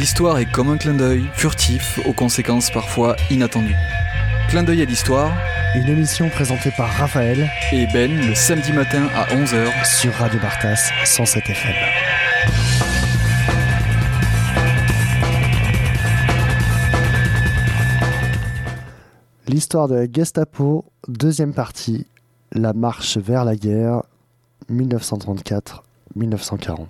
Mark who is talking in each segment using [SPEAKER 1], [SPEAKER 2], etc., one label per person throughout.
[SPEAKER 1] L'histoire est comme un clin d'œil, furtif, aux conséquences parfois inattendues. Clin d'œil à l'histoire,
[SPEAKER 2] une émission présentée par Raphaël
[SPEAKER 1] et Ben le samedi matin à 11h
[SPEAKER 2] sur Radio Bartas 107 FM. L'histoire de la Gestapo, deuxième partie, la marche vers la guerre, 1934-1940.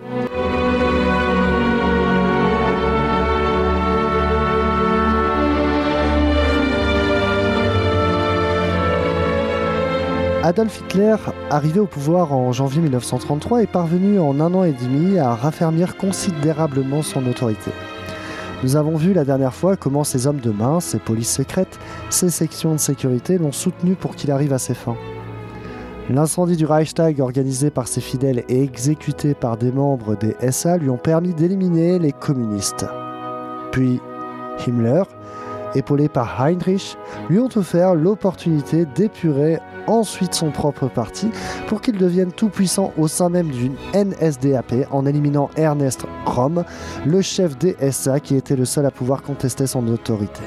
[SPEAKER 2] Adolf Hitler, arrivé au pouvoir en janvier 1933, est parvenu en 1 an et demi à raffermir considérablement son autorité. Nous avons vu la dernière fois comment ses hommes de main, ses polices secrètes, ses sections de sécurité l'ont soutenu pour qu'il arrive à ses fins. L'incendie du Reichstag organisé par ses fidèles et exécuté par des membres des SA lui ont permis d'éliminer les communistes. Puis Himmler, épaulé par Heinrich, lui ont offert l'opportunité d'épurer ensuite son propre parti pour qu'il devienne tout-puissant au sein même d'une NSDAP en éliminant Ernst Röhm, le chef des SA qui était le seul à pouvoir contester son autorité.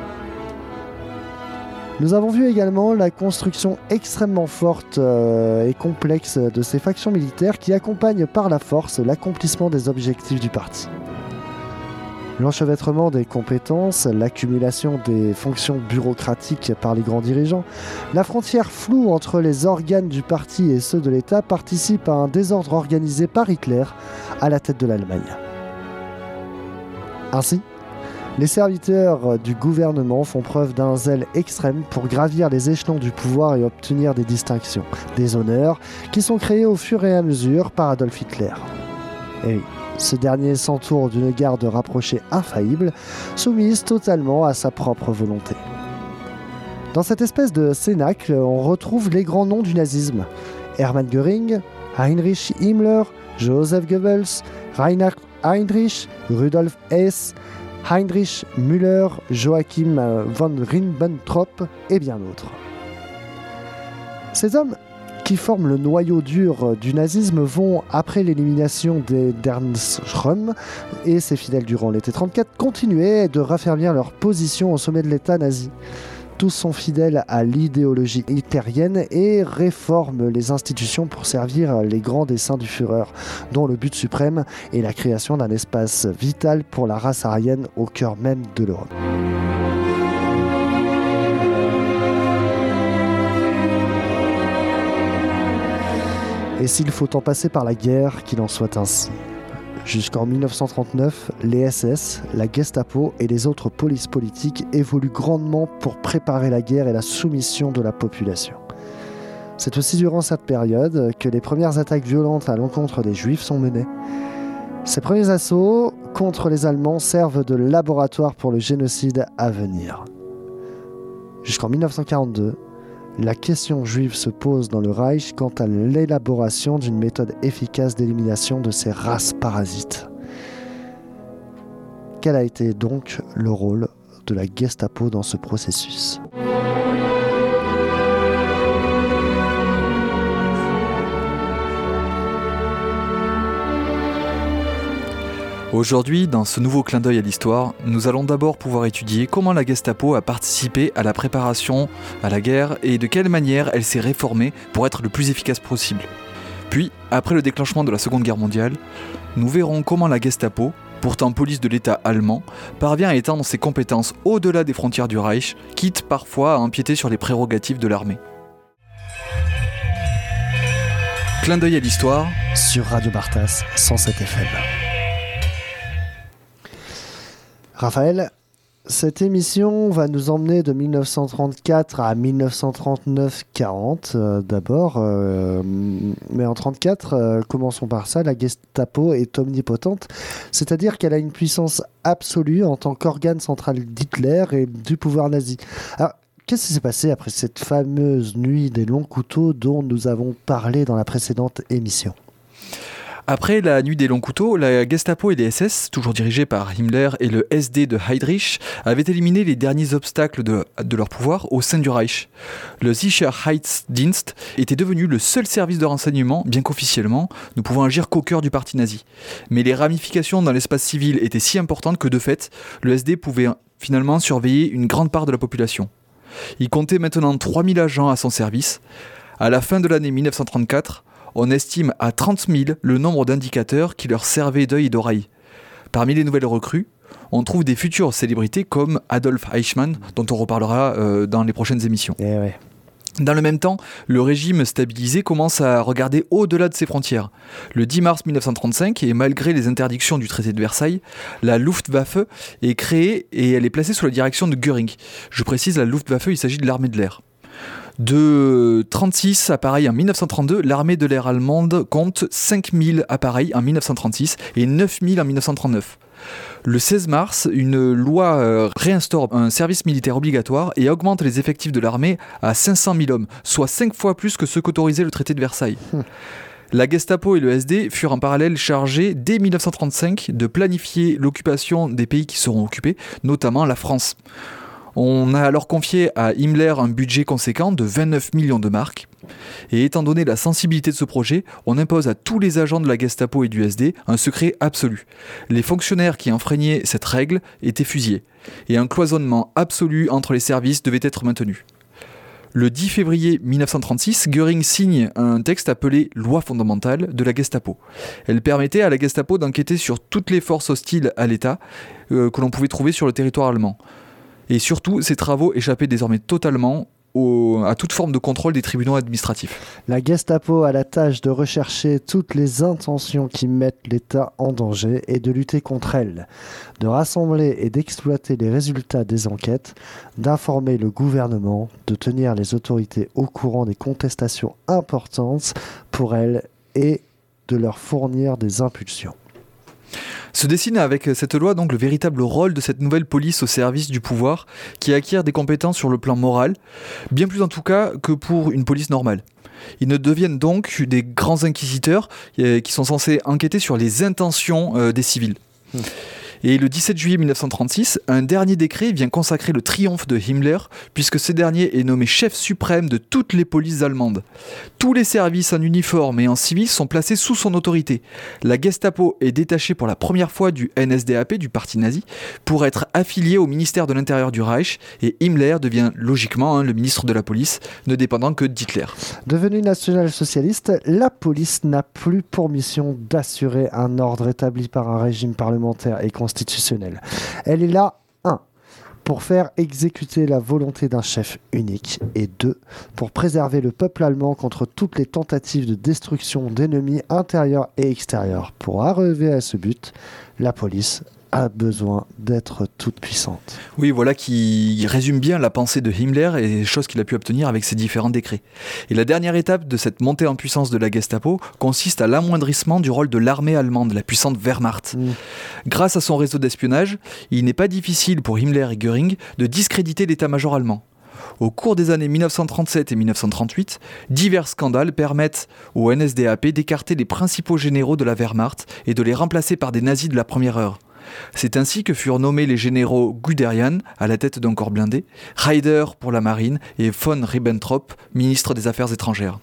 [SPEAKER 2] Nous avons vu également la construction extrêmement forte et complexe de ces factions militaires qui accompagnent par la force l'accomplissement des objectifs du parti. L'enchevêtrement des compétences, l'accumulation des fonctions bureaucratiques par les grands dirigeants, la frontière floue entre les organes du parti et ceux de l'État participent à un désordre organisé par Hitler à la tête de l'Allemagne. Ainsi, les serviteurs du gouvernement font preuve d'un zèle extrême pour gravir les échelons du pouvoir et obtenir des distinctions, des honneurs qui sont créés au fur et à mesure par Adolf Hitler. Et oui, ce dernier s'entoure d'une garde rapprochée infaillible, soumise totalement à sa propre volonté. Dans cette espèce de cénacle, on retrouve les grands noms du nazisme. Hermann Göring, Heinrich Himmler, Joseph Goebbels, Reinhard Heydrich, Rudolf Hess, Heinrich Müller, Joachim von Ribbentrop et bien d'autres. Ces hommes qui forment le noyau dur du nazisme vont, après l'élimination d'Ernst Röhm et ses fidèles durant l'été 34, continuer de raffermir leur position au sommet de l'État nazi. Tous sont fidèles à l'idéologie hitlérienne et réforment les institutions pour servir les grands desseins du Führer, dont le but suprême est la création d'un espace vital pour la race aryenne au cœur même de l'Europe. Et s'il faut en passer par la guerre, qu'il en soit ainsi. Jusqu'en 1939, les SS, la Gestapo et les autres polices politiques évoluent grandement pour préparer la guerre et la soumission de la population. C'est aussi durant cette période que les premières attaques violentes à l'encontre des Juifs sont menées. Ces premiers assauts contre les Allemands servent de laboratoire pour le génocide à venir. Jusqu'en 1942, la question juive se pose dans le Reich quant à l'élaboration d'une méthode efficace d'élimination de ces races parasites. Quel a été donc le rôle de la Gestapo dans ce processus ?
[SPEAKER 1] Aujourd'hui, dans ce nouveau clin d'œil à l'histoire, nous allons d'abord pouvoir étudier comment la Gestapo a participé à la préparation à la guerre et de quelle manière elle s'est réformée pour être le plus efficace possible. Puis, après le déclenchement de la Seconde Guerre mondiale, nous verrons comment la Gestapo, pourtant police de l'État allemand, parvient à étendre ses compétences au-delà des frontières du Reich, quitte parfois à empiéter sur les prérogatives de l'armée. Clin d'œil à l'histoire
[SPEAKER 2] sur Radio Bartas 107 FM. Raphaël, cette émission va nous emmener de 1934 à 1939-40 d'abord. Mais en 1934, commençons par ça, la Gestapo est omnipotente, c'est-à-dire qu'elle a une puissance absolue en tant qu'organe central d'Hitler et du pouvoir nazi. Alors, qu'est-ce qui s'est passé après cette fameuse nuit des longs couteaux dont nous avons parlé dans la précédente émission ?
[SPEAKER 1] Après la nuit des longs couteaux, la Gestapo et les SS, toujours dirigés par Himmler et le SD de Heydrich, avaient éliminé les derniers obstacles de leur pouvoir au sein du Reich. Le Sicherheitsdienst était devenu le seul service de renseignement, bien qu'officiellement, ne pouvant agir qu'au cœur du parti nazi. Mais les ramifications dans l'espace civil étaient si importantes que de fait, le SD pouvait finalement surveiller une grande part de la population. Il comptait maintenant 3000 agents à son service. À la fin de l'année 1934, on estime à 30 000 le nombre d'indicateurs qui leur servaient d'œil et d'oreille. Parmi les nouvelles recrues, on trouve des futures célébrités comme Adolf Eichmann, dont on reparlera dans les prochaines émissions.
[SPEAKER 2] Ouais.
[SPEAKER 1] Dans le même temps, le régime stabilisé commence à regarder au-delà de ses frontières. Le 10 mars 1935, et malgré les interdictions du traité de Versailles, la Luftwaffe est créée et elle est placée sous la direction de Göring. Je précise, la Luftwaffe, il s'agit de l'armée de l'air. De 36 appareils en 1932, l'armée de l'air allemande compte 5000 appareils en 1936 et 9000 en 1939. Le 16 mars, une loi réinstaure un service militaire obligatoire et augmente les effectifs de l'armée à 500 000 hommes, soit 5 fois plus que ce qu'autorisait le traité de Versailles. La Gestapo et le SD furent en parallèle chargés, dès 1935, de planifier l'occupation des pays qui seront occupés, notamment la France. On a alors confié à Himmler un budget conséquent de 29 millions de marks. Et étant donné la sensibilité de ce projet, on impose à tous les agents de la Gestapo et du SD un secret absolu. Les fonctionnaires qui enfreignaient cette règle étaient fusillés. Et un cloisonnement absolu entre les services devait être maintenu. Le 10 février 1936, Göring signe un texte appelé « Loi fondamentale » de la Gestapo. Elle permettait à la Gestapo d'enquêter sur toutes les forces hostiles à l'État que l'on pouvait trouver sur le territoire allemand. Et surtout, ces travaux échappaient désormais totalement à toute forme de contrôle des tribunaux administratifs.
[SPEAKER 2] La Gestapo a la tâche de rechercher toutes les intentions qui mettent l'État en danger et de lutter contre elles, de rassembler et d'exploiter les résultats des enquêtes, d'informer le gouvernement, de tenir les autorités au courant des contestations importantes pour elles et de leur fournir des impulsions.
[SPEAKER 1] Se dessine avec cette loi donc le véritable rôle de cette nouvelle police au service du pouvoir qui acquiert des compétences sur le plan moral, bien plus en tout cas que pour une police normale. Ils ne deviennent donc des grands inquisiteurs qui sont censés enquêter sur les intentions des civils. Et le 17 juillet 1936, un dernier décret vient consacrer le triomphe de Himmler, puisque ce dernier est nommé chef suprême de toutes les polices allemandes. Tous les services en uniforme et en civil sont placés sous son autorité. La Gestapo est détachée pour la première fois du NSDAP, du parti nazi, pour être affiliée au ministère de l'Intérieur du Reich, et Himmler devient logiquement le ministre de la police, ne dépendant que d'Hitler.
[SPEAKER 2] Devenue national-socialiste, la police n'a plus pour mission d'assurer un ordre établi par un régime parlementaire et constitutionnel. Elle est là, 1. Pour faire exécuter la volonté d'un chef unique, et 2. Pour préserver le peuple allemand contre toutes les tentatives de destruction d'ennemis intérieurs et extérieurs. Pour arriver à ce but, la police a besoin d'être toute puissante.
[SPEAKER 1] Oui, voilà qui résume bien la pensée de Himmler et les choses qu'il a pu obtenir avec ses différents décrets. Et la dernière étape de cette montée en puissance de la Gestapo consiste à l'amoindrissement du rôle de l'armée allemande, la puissante Wehrmacht. Grâce à son réseau d'espionnage, il n'est pas difficile pour Himmler et Göring de discréditer l'état-major allemand. Au cours des années 1937 et 1938, divers scandales permettent au NSDAP d'écarter les principaux généraux de la Wehrmacht et de les remplacer par des nazis de la première heure. C'est ainsi que furent nommés les généraux Guderian, à la tête d'un corps blindé, Raeder pour la marine et von Ribbentrop, ministre des Affaires étrangères.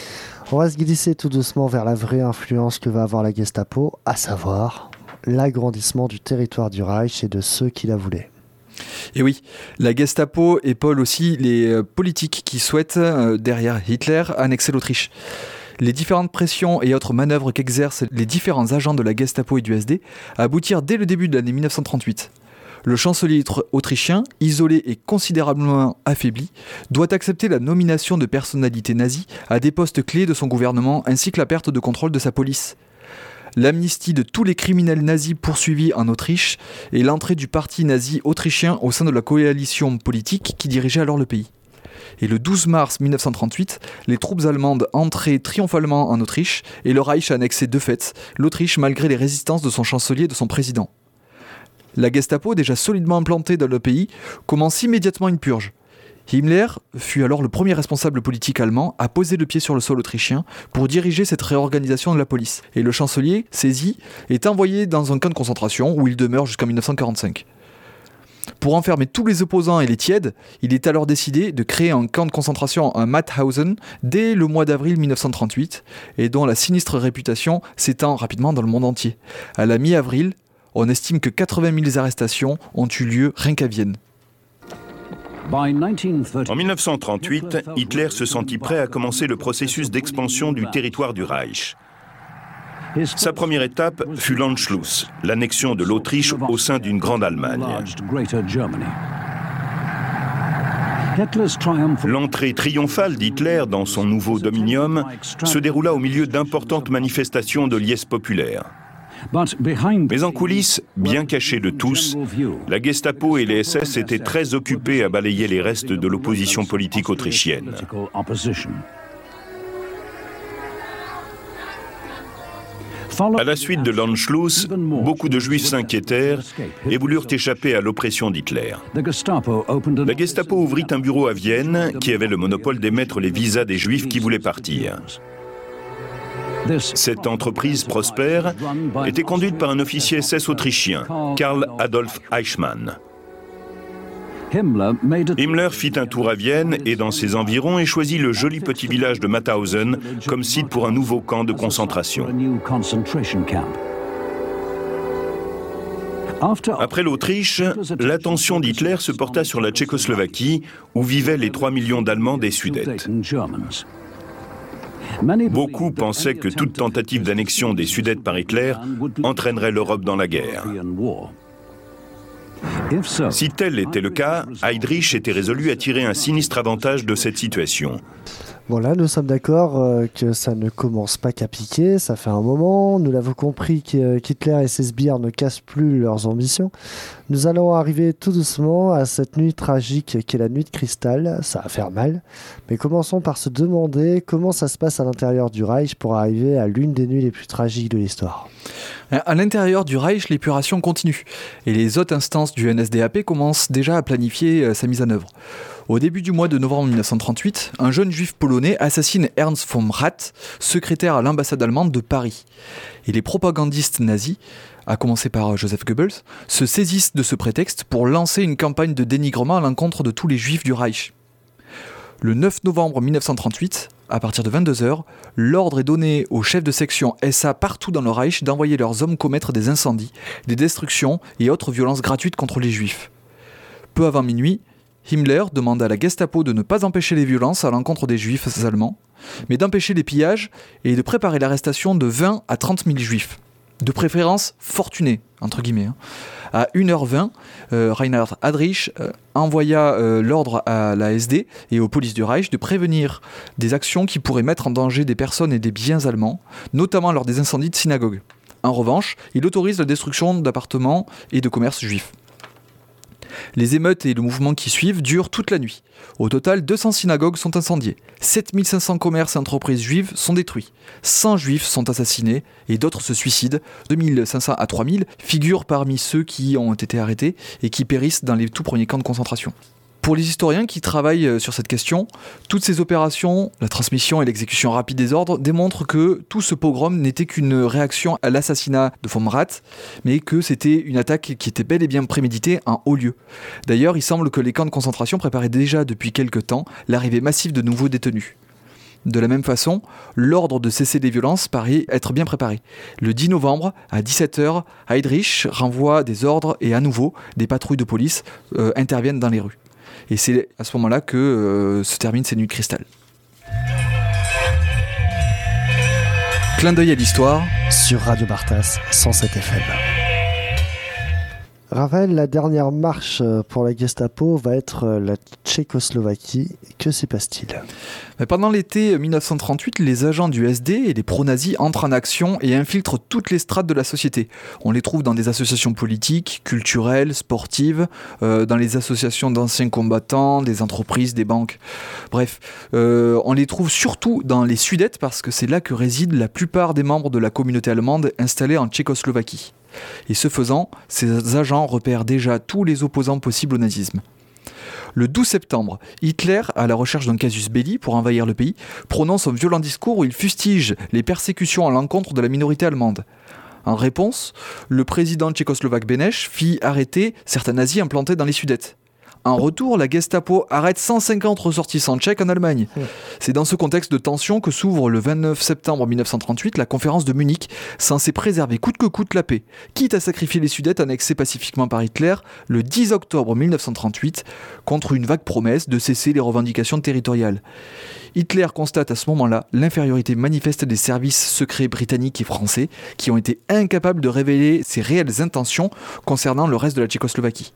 [SPEAKER 2] On va se glisser tout doucement vers la vraie influence que va avoir la Gestapo, à savoir l'agrandissement du territoire du Reich et de ceux qui la voulaient.
[SPEAKER 1] Et oui, la Gestapo épaule aussi les politiques qui souhaitent, derrière Hitler, annexer l'Autriche. Les différentes pressions et autres manœuvres qu'exercent les différents agents de la Gestapo et du SD aboutirent dès le début de l'année 1938. Le chancelier autrichien, isolé et considérablement affaibli, doit accepter la nomination de personnalités nazies à des postes clés de son gouvernement ainsi que la perte de contrôle de sa police. L'amnistie de tous les criminels nazis poursuivis en Autriche et l'entrée du parti nazi autrichien au sein de la coalition politique qui dirigeait alors le pays. Et le 12 mars 1938, les troupes allemandes entraient triomphalement en Autriche et le Reich annexait de fait l'Autriche malgré les résistances de son chancelier et de son président. La Gestapo, déjà solidement implantée dans le pays, commence immédiatement une purge. Himmler fut alors le premier responsable politique allemand à poser le pied sur le sol autrichien pour diriger cette réorganisation de la police. Et le chancelier, saisi, est envoyé dans un camp de concentration où il demeure jusqu'en 1945. Pour enfermer tous les opposants et les tièdes, il est alors décidé de créer un camp de concentration à Mauthausen dès le mois d'avril 1938 et dont la sinistre réputation s'étend rapidement dans le monde entier. À la mi-avril, on estime que 80 000 arrestations ont eu lieu rien qu'à Vienne.
[SPEAKER 3] En 1938, Hitler se sentit prêt à commencer le processus d'expansion du territoire du Reich. Sa première étape fut l'Anschluss, l'annexion de l'Autriche au sein d'une grande Allemagne. L'entrée triomphale d'Hitler dans son nouveau dominium se déroula au milieu d'importantes manifestations de liesse populaire. Mais en coulisses, bien cachées de tous, la Gestapo et les SS étaient très occupés à balayer les restes de l'opposition politique autrichienne. À la suite de l'Anschluss, beaucoup de Juifs s'inquiétèrent et voulurent échapper à l'oppression d'Hitler. La Gestapo ouvrit un bureau à Vienne qui avait le monopole d'émettre les visas des Juifs qui voulaient partir. Cette entreprise prospère était conduite par un officier SS autrichien, Karl Adolf Eichmann. Himmler fit un tour à Vienne et dans ses environs et choisit le joli petit village de Mauthausen comme site pour un nouveau camp de concentration. Après l'Autriche, l'attention d'Hitler se porta sur la Tchécoslovaquie où vivaient les 3 millions d'Allemands des Sudètes. Beaucoup pensaient que toute tentative d'annexion des Sudètes par Hitler entraînerait l'Europe dans la guerre. Si tel était le cas, Heydrich était résolu à tirer un sinistre avantage de cette situation.
[SPEAKER 2] Bon là, nous sommes d'accord que ça ne commence pas qu'à piquer, ça fait un moment. Nous l'avons compris qu'Hitler et ses sbires ne cassent plus leurs ambitions. Nous allons arriver tout doucement à cette nuit tragique qu'est la nuit de cristal. Ça va faire mal. Mais commençons par se demander comment ça se passe à l'intérieur du Reich pour arriver à l'une des nuits les plus tragiques de l'histoire.
[SPEAKER 1] À l'intérieur du Reich, l'épuration continue. Et les hautes instances du NSDAP commencent déjà à planifier sa mise en œuvre. Au début du mois de novembre 1938, un jeune juif polonais assassine Ernst von Rath, secrétaire à l'ambassade allemande de Paris. Et les propagandistes nazis, à commencer par Joseph Goebbels, se saisissent de ce prétexte pour lancer une campagne de dénigrement à l'encontre de tous les juifs du Reich. Le 9 novembre 1938, à partir de 22h, l'ordre est donné aux chefs de section SA partout dans le Reich d'envoyer leurs hommes commettre des incendies, des destructions et autres violences gratuites contre les juifs. Peu avant minuit, Himmler demande à la Gestapo de ne pas empêcher les violences à l'encontre des juifs allemands, mais d'empêcher les pillages et de préparer l'arrestation de 20 à 30 000 juifs. De préférence fortunés, entre guillemets. À 1h20, Reinhard Heydrich envoya l'ordre à la SD et aux polices du Reich de prévenir des actions qui pourraient mettre en danger des personnes et des biens allemands, notamment lors des incendies de synagogues. En revanche, il autorise la destruction d'appartements et de commerces juifs. Les émeutes et le mouvement qui suivent durent toute la nuit. Au total, 200 synagogues sont incendiées, 7500 commerces et entreprises juives sont détruits, 100 juifs sont assassinés et d'autres se suicident. 2500 à 3000 figurent parmi ceux qui ont été arrêtés et qui périssent dans les tout premiers camps de concentration. Pour les historiens qui travaillent sur cette question, toutes ces opérations, la transmission et l'exécution rapide des ordres, démontrent que tout ce pogrom n'était qu'une réaction à l'assassinat de von Rath, mais que c'était une attaque qui était bel et bien préméditée en haut lieu. D'ailleurs, il semble que les camps de concentration préparaient déjà depuis quelque temps l'arrivée massive de nouveaux détenus. De la même façon, l'ordre de cesser les violences paraît être bien préparé. Le 10 novembre, à 17h, Heydrich renvoie des ordres et à nouveau, des patrouilles de police interviennent dans les rues. Et c'est à ce moment-là que se terminent ces nuits de cristal. Clin d'œil à l'histoire
[SPEAKER 2] sur Radio Bartas 107 FM. Raphaël, la dernière marche pour la Gestapo va être la Tchécoslovaquie. Que s'y passe-t-il ?
[SPEAKER 1] Pendant l'été 1938, les agents du SD et les pro-nazis entrent en action et infiltrent toutes les strates de la société. On les trouve dans des associations politiques, culturelles, sportives, dans les associations d'anciens combattants, des entreprises, des banques. Bref, on les trouve surtout dans les Sudètes parce que c'est là que résident la plupart des membres de la communauté allemande installée en Tchécoslovaquie. Et ce faisant, ces agents repèrent déjà tous les opposants possibles au nazisme. Le 12 septembre, Hitler, à la recherche d'un casus belli pour envahir le pays, prononce un violent discours où il fustige les persécutions à l'encontre de la minorité allemande. En réponse, le président tchécoslovaque Beneš fit arrêter certains nazis implantés dans les Sudètes. En retour, la Gestapo arrête 150 ressortissants tchèques en Allemagne. C'est dans ce contexte de tension que s'ouvre le 29 septembre 1938 la conférence de Munich, censée préserver coûte que coûte la paix, quitte à sacrifier les Sudètes annexés pacifiquement par Hitler le 10 octobre 1938 contre une vague promesse de cesser les revendications territoriales. Hitler constate à ce moment-là l'infériorité manifeste des services secrets britanniques et français qui ont été incapables de révéler ses réelles intentions concernant le reste de la Tchécoslovaquie.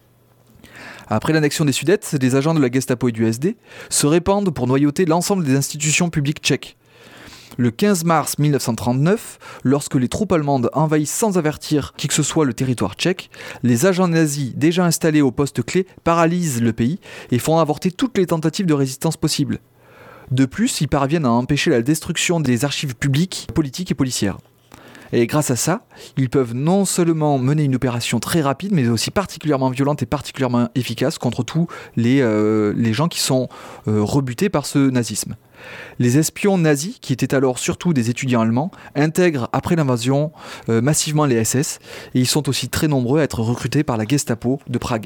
[SPEAKER 1] Après l'annexion des Sudètes, les agents de la Gestapo et du SD se répandent pour noyauter l'ensemble des institutions publiques tchèques. Le 15 mars 1939, lorsque les troupes allemandes envahissent sans avertir qui que ce soit le territoire tchèque, les agents nazis déjà installés au poste clé paralysent le pays et font avorter toutes les tentatives de résistance possibles. De plus, ils parviennent à empêcher la destruction des archives publiques, politiques et policières. Et grâce à ça, ils peuvent non seulement mener une opération très rapide, mais aussi particulièrement violente et particulièrement efficace contre tous les gens qui sont rebutés par ce nazisme. Les espions nazis, qui étaient alors surtout des étudiants allemands, intègrent après l'invasion massivement les SS, et ils sont aussi très nombreux à être recrutés par la Gestapo de Prague.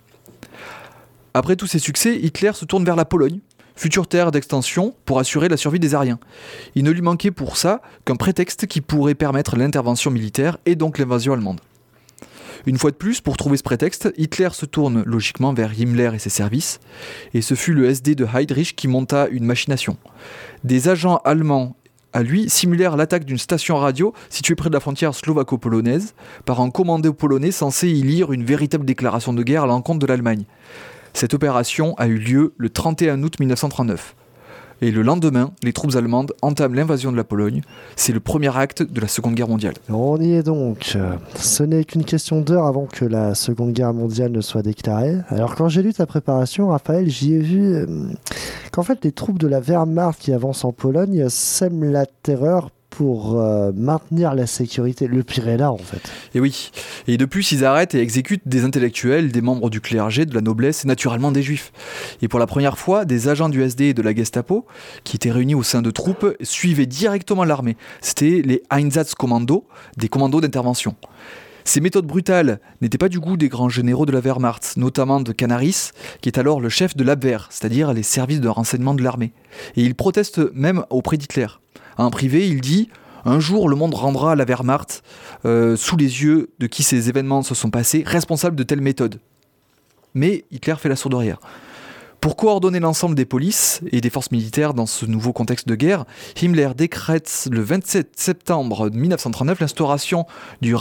[SPEAKER 1] Après tous ces succès, Hitler se tourne vers la Pologne, future terre d'extension pour assurer la survie des Aryens. Il ne lui manquait pour ça qu'un prétexte qui pourrait permettre l'intervention militaire et donc l'invasion allemande. Une fois de plus, pour trouver ce prétexte, Hitler se tourne logiquement vers Himmler et ses services, et ce fut le SD de Heydrich qui monta une machination. Des agents allemands à lui simulèrent l'attaque d'une station radio située près de la frontière slovaco-polonaise par un commando polonais censé y lire une véritable déclaration de guerre à l'encontre de l'Allemagne. Cette opération a eu lieu le 31 août 1939. Et le lendemain, les troupes allemandes entament l'invasion de la Pologne. C'est le premier acte de la Seconde Guerre mondiale.
[SPEAKER 2] On y est donc. Ce n'est qu'une question d'heure avant que la Seconde Guerre mondiale ne soit déclarée. Alors quand j'ai lu ta préparation, Raphaël, j'y ai vu qu'en fait les troupes de la Wehrmacht qui avancent en Pologne sèment la terreur pour maintenir la sécurité. Le pire est là, en fait.
[SPEAKER 1] Et oui. Et de plus, ils arrêtent et exécutent des intellectuels, des membres du clergé, de la noblesse et naturellement des juifs. Et pour la première fois, des agents du SD et de la Gestapo, qui étaient réunis au sein de troupes, suivaient directement l'armée. C'était les Einsatzkommando, des commandos d'intervention. Ces méthodes brutales n'étaient pas du goût des grands généraux de la Wehrmacht, notamment de Canaris, qui est alors le chef de l'Abwehr, c'est-à-dire les services de renseignement de l'armée. Et il proteste même auprès d'Hitler. En privé, il dit « Un jour, le monde rendra la Wehrmacht, sous les yeux de qui ces événements se sont passés, responsable de telles méthodes. » Mais Hitler fait la sourde oreille. Pour coordonner l'ensemble des polices et des forces militaires dans ce nouveau contexte de guerre, Himmler décrète le 27 septembre 1939 l'instauration du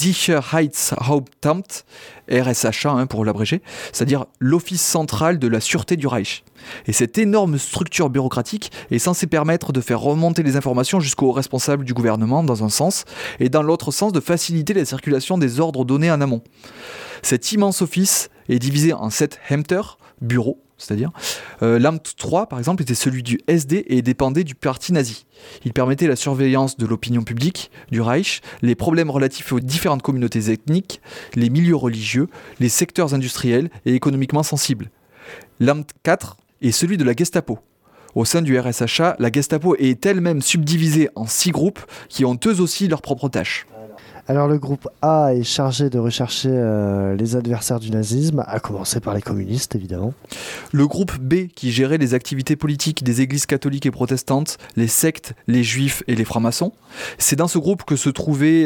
[SPEAKER 1] Reichssicherheitshauptamt, RSHA pour l'abréger, c'est-à-dire l'Office central de la sûreté du Reich. Et cette énorme structure bureaucratique est censée permettre de faire remonter les informations jusqu'aux responsables du gouvernement dans un sens, et dans l'autre sens de faciliter la circulation des ordres donnés en amont. Cet immense office est divisé en 7 Ämter, bureaux, c'est-à-dire l'Amt 3 par exemple était celui du SD et dépendait du parti nazi. Il permettait la surveillance de l'opinion publique, du Reich, les problèmes relatifs aux différentes communautés ethniques, les milieux religieux, les secteurs industriels et économiquement sensibles. L'Amt 4 est celui de la Gestapo. Au sein du RSHA, la Gestapo est elle-même subdivisée en 6 groupes qui ont eux aussi leurs propres tâches.
[SPEAKER 2] Alors le groupe A est chargé de rechercher les adversaires du nazisme, à commencer par les communistes évidemment.
[SPEAKER 1] Le groupe B qui gérait les activités politiques des églises catholiques et protestantes, les sectes, les juifs et les francs-maçons. C'est dans ce groupe que se trouvaient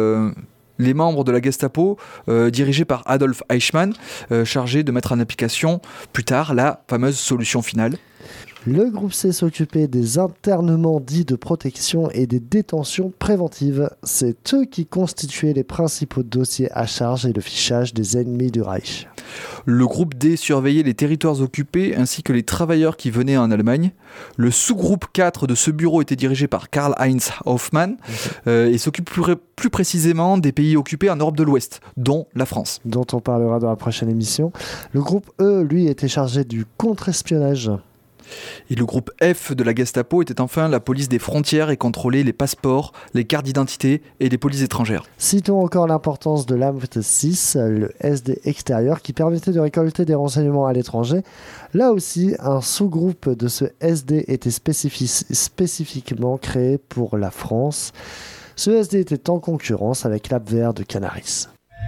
[SPEAKER 1] les membres de la Gestapo dirigés par Adolf Eichmann, chargés de mettre en application plus tard la fameuse solution finale.
[SPEAKER 2] Le groupe C s'occupait des internements dits de protection et des détentions préventives. C'est eux qui constituaient les principaux dossiers à charge et le fichage des ennemis du Reich.
[SPEAKER 1] Le groupe D surveillait les territoires occupés ainsi que les travailleurs qui venaient en Allemagne. Le sous-groupe 4 de ce bureau était dirigé par Karl-Heinz Hoffmann et s'occupe plus précisément des pays occupés en Europe de l'Ouest, dont la France.
[SPEAKER 2] Dont on parlera dans la prochaine émission. Le groupe E, lui, était chargé du contre-espionnage.
[SPEAKER 1] Et le groupe F de la Gestapo était enfin la police des frontières et contrôlait les passeports, les cartes d'identité et les polices étrangères.
[SPEAKER 2] Citons encore l'importance de l'AMT 6, le SD extérieur, qui permettait de récolter des renseignements à l'étranger. Là aussi, un sous-groupe de ce SD était spécifiquement créé pour la France. Ce SD était en concurrence avec l'Abwehr de Canaris.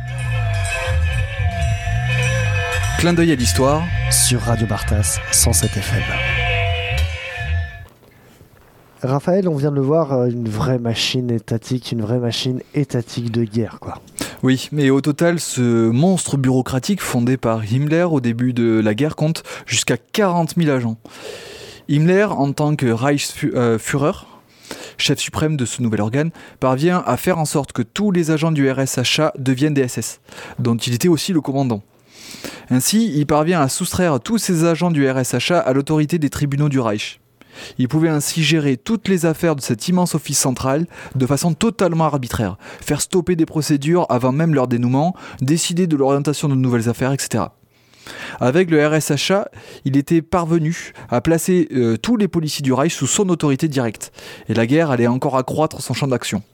[SPEAKER 1] Clin d'œil à l'histoire
[SPEAKER 2] sur Radio Bartas 107 FM. Raphaël, on vient de le voir, une vraie machine étatique de guerre, quoi.
[SPEAKER 1] Oui, mais au total, ce monstre bureaucratique fondé par Himmler au début de la guerre compte jusqu'à 40 000 agents. Himmler, en tant que Reichsführer, chef suprême de ce nouvel organe, parvient à faire en sorte que tous les agents du RSHA deviennent des SS, dont il était aussi le commandant. Ainsi, il parvient à soustraire tous ces agents du RSHA à l'autorité des tribunaux du Reich. Il pouvait ainsi gérer toutes les affaires de cet immense office central de façon totalement arbitraire, faire stopper des procédures avant même leur dénouement, décider de l'orientation de nouvelles affaires, etc. Avec le RSHA, il était parvenu à placer tous les policiers du Reich sous son autorité directe, et la guerre allait encore accroître son champ d'action.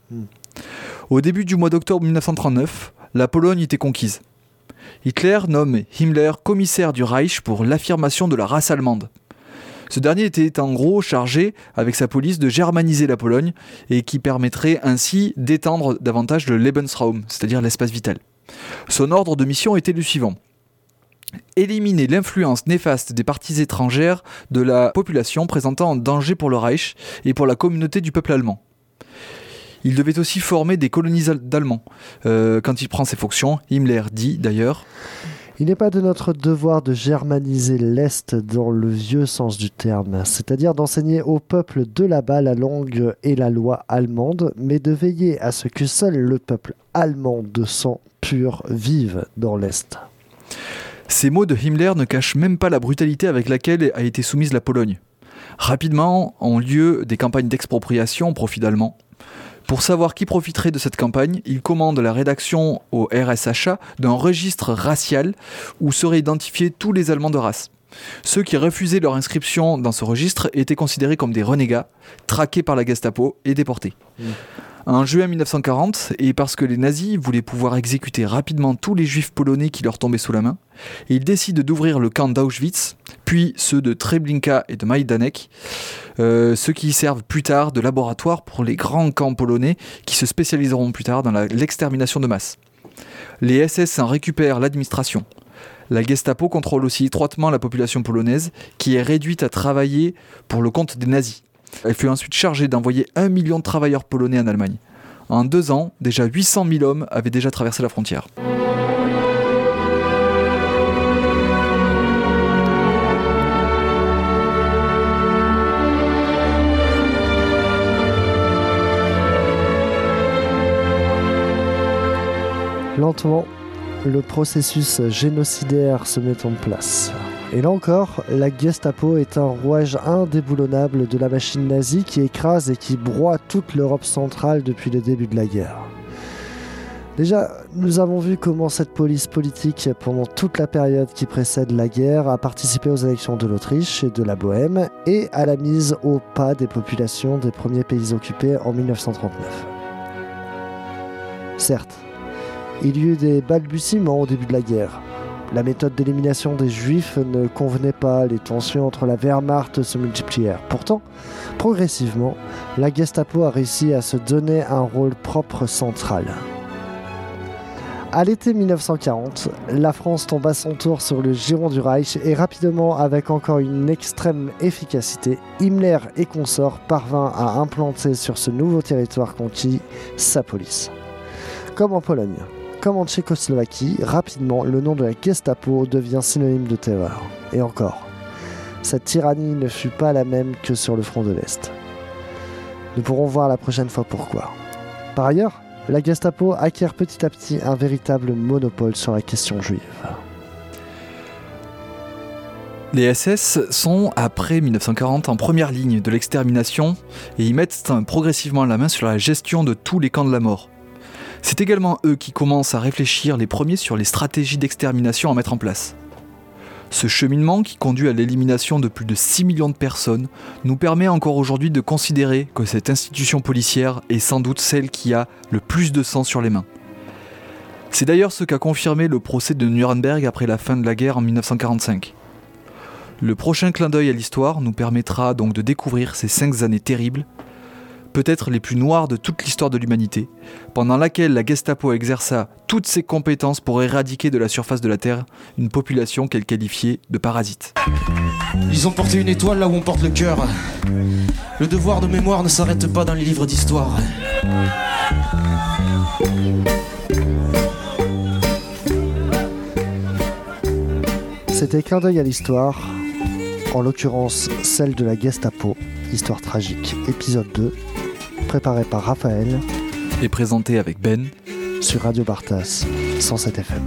[SPEAKER 1] Au début du mois d'octobre 1939, la Pologne était conquise. Hitler nomme Himmler commissaire du Reich pour l'affirmation de la race allemande. Ce dernier était en gros chargé, avec sa police, de germaniser la Pologne et qui permettrait ainsi d'étendre davantage le Lebensraum, c'est-à-dire l'espace vital. Son ordre de mission était le suivant. Éliminer l'influence néfaste des parties étrangères de la population présentant un danger pour le Reich et pour la communauté du peuple allemand. Il devait aussi former des colonies d'Allemands. Quand il prend ses fonctions, Himmler dit d'ailleurs:
[SPEAKER 2] il n'est pas de notre devoir de germaniser l'Est dans le vieux sens du terme, c'est-à-dire d'enseigner au peuple de là-bas la langue et la loi allemande, mais de veiller à ce que seul le peuple allemand de sang pur vive dans l'Est.
[SPEAKER 1] Ces mots de Himmler ne cachent même pas la brutalité avec laquelle a été soumise la Pologne. Rapidement ont lieu des campagnes d'expropriation au profit d'Allemands. Pour savoir qui profiterait de cette campagne, il commande la rédaction au RSHA d'un registre racial où seraient identifiés tous les Allemands de race. Ceux qui refusaient leur inscription dans ce registre étaient considérés comme des renégats, traqués par la Gestapo et déportés. En juin 1940, et parce que les nazis voulaient pouvoir exécuter rapidement tous les juifs polonais qui leur tombaient sous la main, ils décident d'ouvrir le camp d'Auschwitz, puis ceux de Treblinka et de Majdanek, ceux qui servent plus tard de laboratoire pour les grands camps polonais qui se spécialiseront plus tard dans l'extermination de masse. Les SS en récupèrent l'administration. La Gestapo contrôle aussi étroitement la population polonaise qui est réduite à travailler pour le compte des nazis. Elle fut ensuite chargée d'envoyer 1 million de travailleurs polonais en Allemagne. En 2 ans, déjà 800 000 hommes avaient déjà traversé la frontière.
[SPEAKER 2] Lentement, le processus génocidaire se met en place. Et là encore, la Gestapo est un rouage indéboulonnable de la machine nazie qui écrase et qui broie toute l'Europe centrale depuis le début de la guerre. Déjà, nous avons vu comment cette police politique, pendant toute la période qui précède la guerre, a participé aux élections de l'Autriche et de la Bohême et à la mise au pas des populations des premiers pays occupés en 1939. Certes, il y eut des balbutiements au début de la guerre. La méthode d'élimination des Juifs ne convenait pas, les tensions entre la Wehrmacht se multiplièrent. Pourtant, progressivement, la Gestapo a réussi à se donner un rôle propre central. À l'été 1940, la France tombe à son tour sur le giron du Reich et rapidement, avec encore une extrême efficacité, Himmler et consorts parvinrent à implanter sur ce nouveau territoire conquis sa police. Comme en Pologne. Comme en Tchécoslovaquie, rapidement, le nom de la Gestapo devient synonyme de terreur. Et encore, cette tyrannie ne fut pas la même que sur le front de l'Est. Nous pourrons voir la prochaine fois pourquoi. Par ailleurs, la Gestapo acquiert petit à petit un véritable monopole sur la question juive.
[SPEAKER 1] Les SS sont, après 1940, en première ligne de l'extermination et y mettent progressivement la main sur la gestion de tous les camps de la mort. C'est également eux qui commencent à réfléchir les premiers sur les stratégies d'extermination à mettre en place. Ce cheminement, qui conduit à l'élimination de plus de 6 millions de personnes, nous permet encore aujourd'hui de considérer que cette institution policière est sans doute celle qui a le plus de sang sur les mains. C'est d'ailleurs ce qu'a confirmé le procès de Nuremberg après la fin de la guerre en 1945. Le prochain clin d'œil à l'histoire nous permettra donc de découvrir ces 5 années terribles, peut-être les plus noires de toute l'histoire de l'humanité, pendant laquelle la Gestapo exerça toutes ses compétences pour éradiquer de la surface de la Terre une population qu'elle qualifiait de parasite.
[SPEAKER 4] Ils ont porté une étoile là où on porte le cœur. Le devoir de mémoire ne s'arrête pas dans les livres d'histoire.
[SPEAKER 2] C'était Clin d'œil à l'histoire, en l'occurrence celle de la Gestapo, Histoire tragique, épisode 2, préparé par Raphaël
[SPEAKER 1] et présenté avec Ben
[SPEAKER 2] sur Radio Bartas 107 FM.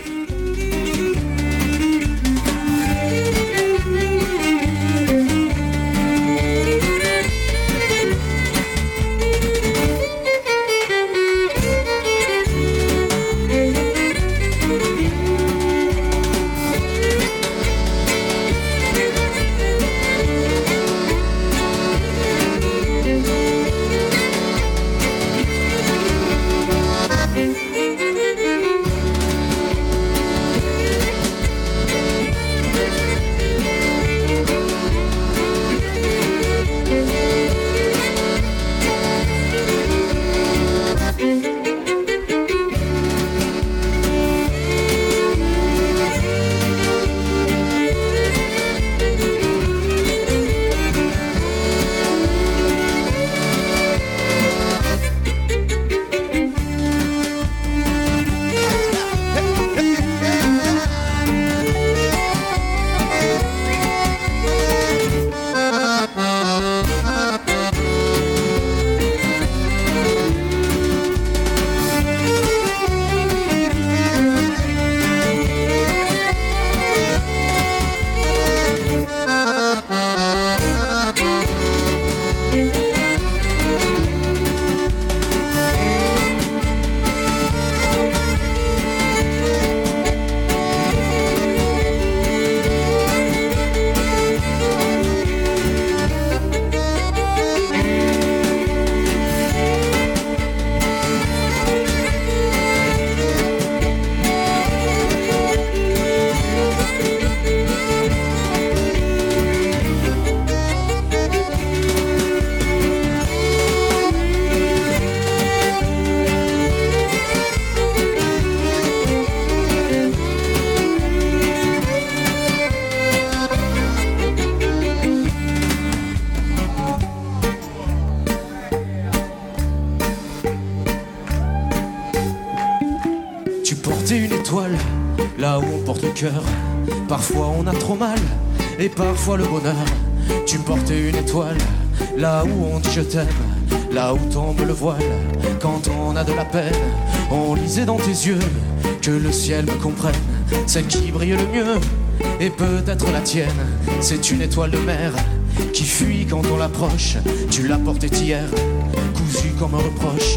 [SPEAKER 4] Là où on porte le cœur, parfois on a trop mal, et parfois le bonheur. Tu portais une étoile, là où on dit je t'aime, là où tombe le voile. Quand on a de la peine, on lisait dans tes yeux que le ciel me comprenne. Celle qui brille le mieux, et peut-être la tienne, c'est une étoile de mer qui fuit quand on l'approche. Tu l'as portée hier, cousue comme un reproche.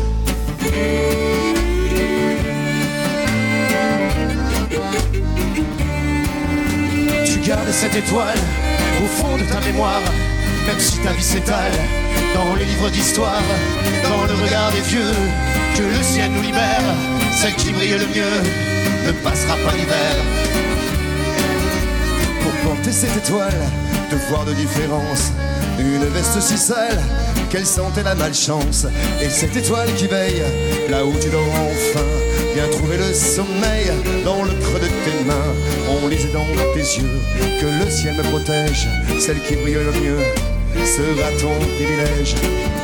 [SPEAKER 4] Garde cette étoile au fond de ta mémoire, même si ta vie s'étale dans les livres d'histoire, dans le regard des vieux, que le ciel nous libère. Celle qui brille le mieux ne passera pas l'hiver. Pour porter cette étoile, devoir de différence, une veste si sale qu'elle sentait la malchance. Et cette étoile qui veille là où tu dors enfin, viens trouver le sommeil dans le creux de tes mains. On lisait dans tes yeux que le ciel me protège. Celle qui brille le mieux sera ton privilège.